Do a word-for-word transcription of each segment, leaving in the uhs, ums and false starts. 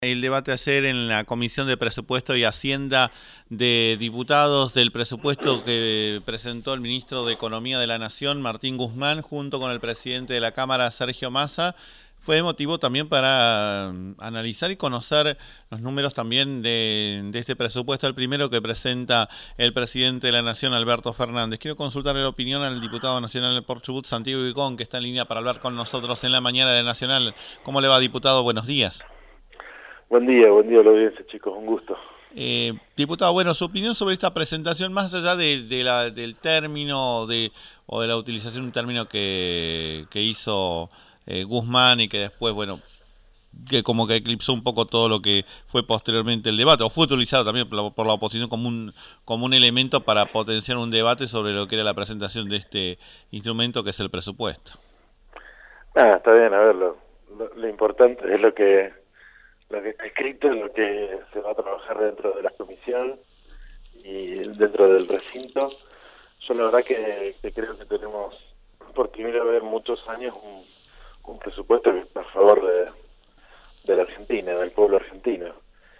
El debate ayer en la Comisión de Presupuesto y Hacienda de Diputados del presupuesto que presentó el ministro de Economía de la Nación, Martín Guzmán, junto con el presidente de la Cámara, Sergio Massa, fue motivo también para mm, analizar y conocer los números también de, de este presupuesto, el primero que presenta el presidente de la Nación, Alberto Fernández. Quiero consultarle la opinión al diputado nacional por Chubut, Santiago Icón, que está en línea para hablar con nosotros en la mañana de Nacional. ¿Cómo le va, diputado? Buenos días. Buen día, buen día a la audiencia, chicos, un gusto. Eh, diputado, bueno, su opinión sobre esta presentación, más allá de, de la, del término de, o de la utilización de un término que, que hizo eh, Guzmán y que después, bueno, que como que eclipsó un poco todo lo que fue posteriormente el debate, o fue utilizado también por la, por la oposición como un, como un elemento para potenciar un debate sobre lo que era la presentación de este instrumento que es el presupuesto. Ah, está bien, a ver, lo, lo, lo importante es lo que lo que está escrito, lo que se va a trabajar dentro de la comisión y dentro del recinto. Yo la verdad que, que creo que tenemos por primera vez en muchos años un, un presupuesto que está a favor de, de la Argentina, del pueblo argentino,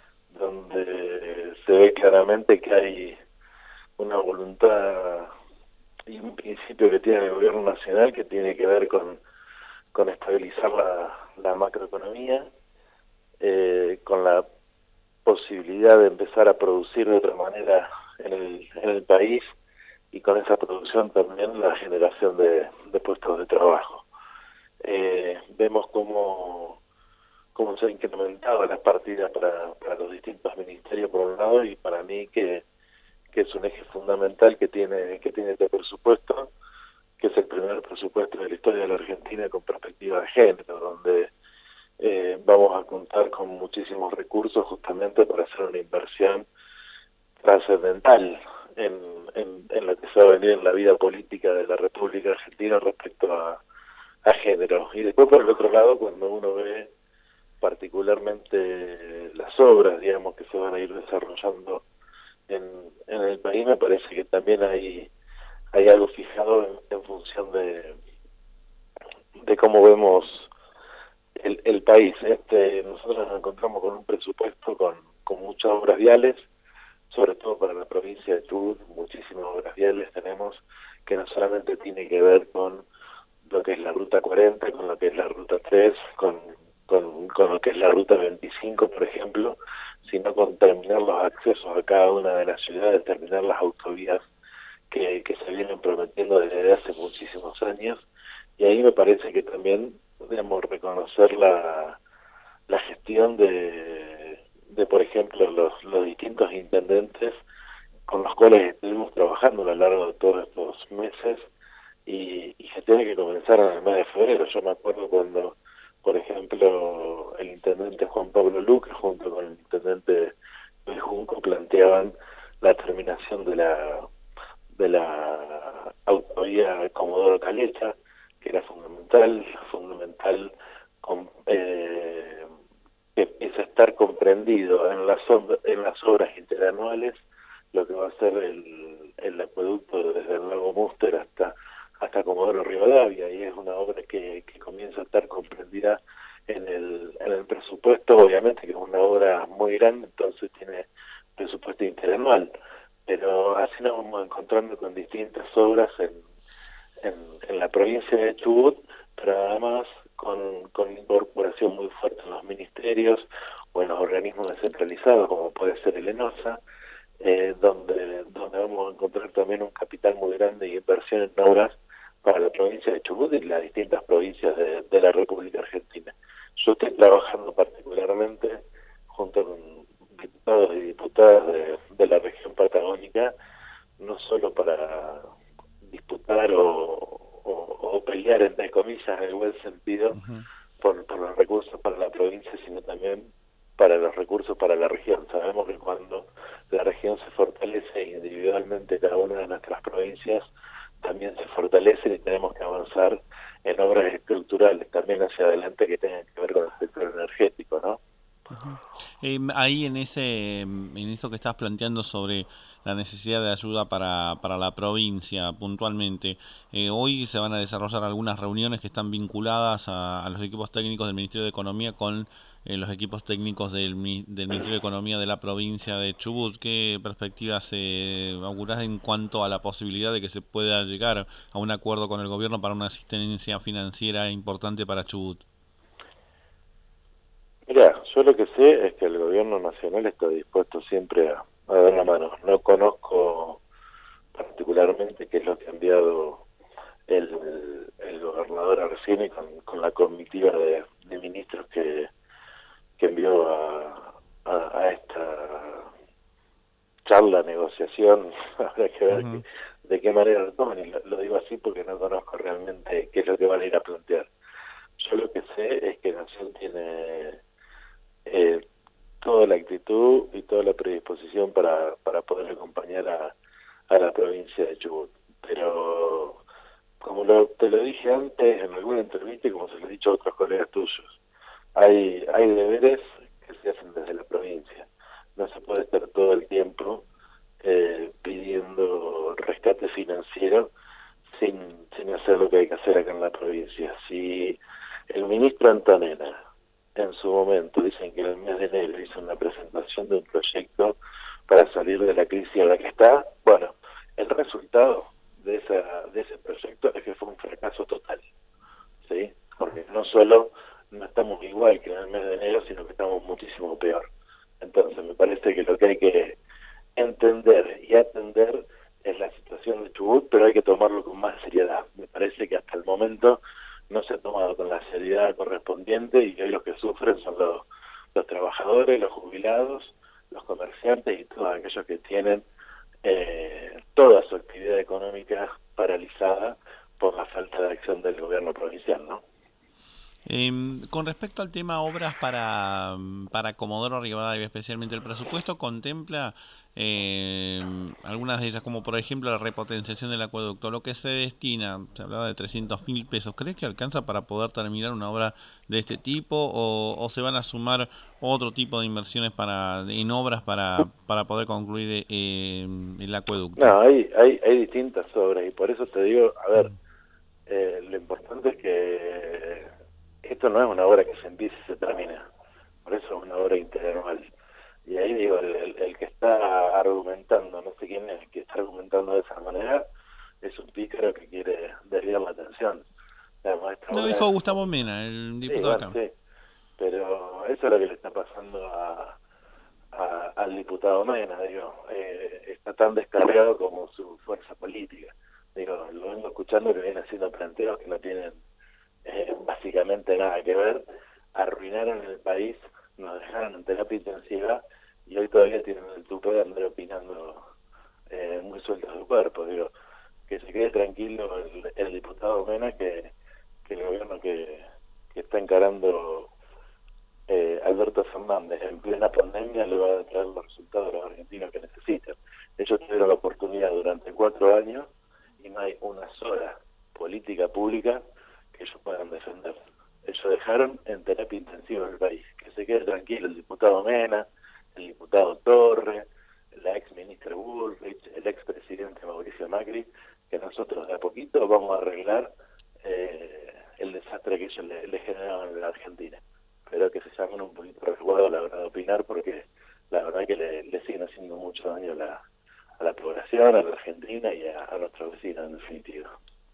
donde se ve claramente que hay una voluntad y un principio que tiene el gobierno nacional que tiene que ver con, con estabilizar la, la macroeconomía, eh, con la posibilidad de empezar a producir de otra manera en el, en el país y con esa producción también la generación de, de puestos de trabajo. Eh, vemos cómo, cómo se han incrementado las partidas para, para los distintos ministerios por un lado, y para mí que, que es un eje fundamental que tiene, que tiene este presupuesto, que es el primer presupuesto de la historia de la Argentina con perspectiva de género, donde eh, vamos a contar con muchísimos recursos justamente para hacer una inversión trascendental en, en, en lo que se va a venir en la vida política de la República Argentina respecto a, a género. Y después, por el otro lado, cuando uno ve particularmente las obras, digamos, que se van a ir desarrollando en, en el país, me parece que también hay, hay algo fijado en, en función de, de cómo vemos el, el país. Este, nosotros nos encontramos con un presupuesto con, con muchas obras viales, sobre todo para la provincia de Chubut, muchísimas obras viales tenemos, que no solamente tiene que ver con lo que es la ruta cuarenta, con lo que es la ruta tres, con, con, con lo que es la ruta veinticinco, por ejemplo, sino con terminar los accesos a cada una de las ciudades, terminar las autovías que, que se vienen prometiendo desde hace muchísimos años. Y ahí me parece que también podemos reconocer la, la gestión de, de, por ejemplo, los, los distintos intendentes con los cuales estuvimos trabajando a lo largo de todos estos meses, y, y se tiene que comenzar en el mes de febrero. Yo me acuerdo cuando, por ejemplo, el intendente Juan Pablo Luque junto con el intendente Luis Junco planteaban la terminación de la de la autovía Comodoro Caleta, que era fundamental, fundamental con, eh, que empieza a estar comprendido en las, en las obras interanuales lo que va a ser el, el acueducto desde el lago Múster hasta hasta Comodoro Rivadavia, y es una obra que, que comienza a estar comprendida en el, en el presupuesto, obviamente que es una obra muy grande, entonces tiene presupuesto interanual, pero así nos vamos encontrando con distintas obras en, en, en la provincia de Chubut, pero además con, con incorporación muy fuerte en los ministerios o en los organismos descentralizados, como puede ser el ENOSA, eh, donde, donde vamos a encontrar también un capital muy grande y inversión en obras para la provincia de Chubut y las distintas provincias de, de la República Argentina. Yo estoy trabajando particularmente junto con diputados y diputadas de, de la región patagónica, no solo para disputar o, o, o pelear, entre comillas, en el buen sentido, Uh-huh. por, por los recursos para la provincia, sino también para los recursos para la región. Sabemos que cuando la región se fortalece individualmente, cada una de nuestras provincias también se fortalece, y tenemos que avanzar en obras estructurales también hacia adelante que tengan que ver con el sector energético, ¿no? Uh-huh. eh, ahí en ese, en eso que estás planteando sobre la necesidad de ayuda para, para la provincia puntualmente, eh, hoy se van a desarrollar algunas reuniones que están vinculadas a, a los equipos técnicos del Ministerio de Economía con eh, los equipos técnicos del, del Ministerio de Economía de la provincia de Chubut. ¿Qué perspectivas eh, augurás en cuanto a la posibilidad de que se pueda llegar a un acuerdo con el gobierno para una asistencia financiera importante para Chubut? Mira, yo lo que sé es que el gobierno nacional está dispuesto siempre a, a dar la mano. No conozco particularmente qué es lo que ha enviado el, el gobernador Arcini con, con la comitiva de, de ministros que, que envió a, a, a esta charla, negociación. Habrá que ver Uh-huh. que, de qué manera lo toman, y lo, lo digo así porque no conozco realmente qué es lo que van a ir a plantear. Yo lo que sé es que Nación tiene eh, toda la actitud y toda la predisposición para, para poder acompañar a, a la provincia de Chubut. Pero, como lo, te lo dije antes en alguna entrevista y como se lo he dicho a otros colegas tuyos, hay, hay deberes que se hacen desde la provincia. No se puede estar todo el tiempo eh, pidiendo rescate financiero sin, sin hacer lo que hay que hacer acá en la provincia. Si el ministro Antonena en su momento dicen que en el mes de enero hizo una presentación de un proyecto para salir de la crisis en la que está, bueno, el resultado de esa de ese proyecto es que fue un fracaso total, ¿sí? Porque no solo no estamos igual que en el mes de enero, sino que estamos muchísimo peor. Entonces me parece que lo que hay que entender y atender es la situación de Chubut, pero hay que tomarlo con más seriedad. Me parece que hasta el momento no se ha tomado con la seriedad correspondiente y hoy los que sufren son los, los trabajadores, los jubilados, los comerciantes y todos aquellos que tienen eh, toda su actividad económica paralizada por la falta de acción del gobierno provincial, ¿no? Eh, con respecto al tema obras para, para Comodoro Rivadavia, especialmente el presupuesto contempla eh, algunas de ellas, como por ejemplo la repotenciación del acueducto. Lo que se destina, se hablaba de trescientos mil pesos, ¿crees que alcanza para poder terminar una obra de este tipo o, o se van a sumar otro tipo de inversiones para en obras para, para poder concluir eh, el acueducto? No, hay, hay, hay distintas obras y por eso te digo, a ver, eh, lo importante es que esto no es una obra que se empiece y se termina, por eso es una obra integral. Y ahí digo, el, el, el que está argumentando, no sé quién es el que está argumentando de esa manera, es un pícaro que quiere desviar la atención. Además, esta Lo obra dijo es... Gustavo Mena, el Sí, diputado bueno, acá. sí, pero eso es lo que le está pasando a, a, al diputado Mena, digo, eh, está tan descargado como su fuerza política. Digo, lo vengo escuchando que viene haciendo planteos que no tienen eh, básicamente nada que ver, arruinaron el país, nos dejaron en terapia intensiva y hoy todavía tienen el tupé de andar opinando eh, muy sueltos del cuerpo. Digo, que se quede tranquilo el, el diputado Mena, que, que el gobierno que, que está encarando eh, Alberto Fernández en plena pandemia le va a traer los resultados a los argentinos que necesitan. Ellos tuvieron la oportunidad durante cuatro años y no hay una sola política pública que ellos puedan defender. Ellos dejaron en terapia intensiva el país. Que se quede tranquilo el diputado Mena, el diputado Torre, la ex ministra Bullrich, el ex presidente Mauricio Macri, que nosotros de a poquito vamos a arreglar eh, el desastre que ellos le, le generaron en la Argentina. Pero que se llamen un poquito resguardo a la hora de opinar, porque la verdad que le, le siguen haciendo mucho daño a la, a la población, a la Argentina y a, a nuestros vecinos en definitiva.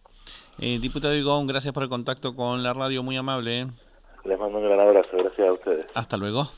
Eh, diputado Igón, gracias por el contacto con la radio, muy amable. ¿eh? Les mando un gran abrazo, gracias a ustedes. Hasta luego.